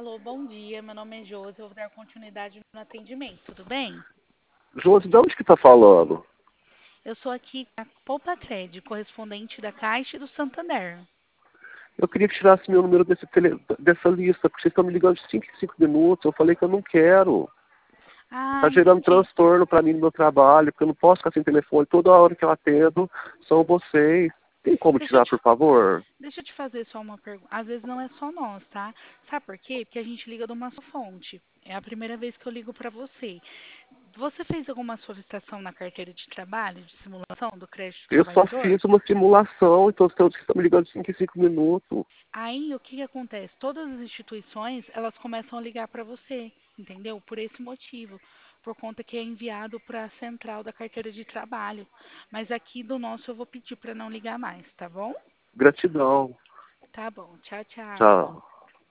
Alô, bom dia. Meu nome é Josi. Eu vou dar continuidade no atendimento, tudo bem? Josi, de onde que tá falando? Eu sou aqui a Poupa-Cred, correspondente da Caixa e do Santander. Eu queria que tirasse meu número dessa lista, porque vocês estão me ligando de 5 em 5 minutos. Eu falei que eu não quero. Ah, Tá gerando entendi. transtorno para mim no meu trabalho, porque eu não posso ficar sem telefone. Toda hora que eu atendo, são vocês. Tem como Deixa eu tirar, te, por favor? deixa eu te fazer só uma pergunta. Às vezes não é só nós, tá? Sabe por quê? Porque a gente liga de uma só fonte. É a primeira vez que eu ligo para você. Você fez alguma solicitação na carteira de trabalho, de simulação do crédito do Eu só trabalhador? fiz uma simulação, então vocês estão me ligando de 5 em 5 minutos. Aí, o que que acontece? Todas as instituições, elas começam a ligar para você, entendeu? Por esse motivo, por conta que é enviado para a central da carteira de trabalho. Mas aqui do nosso eu vou pedir para não ligar mais, tá bom? Gratidão. Tá bom. Tchau, tchau. Tchau.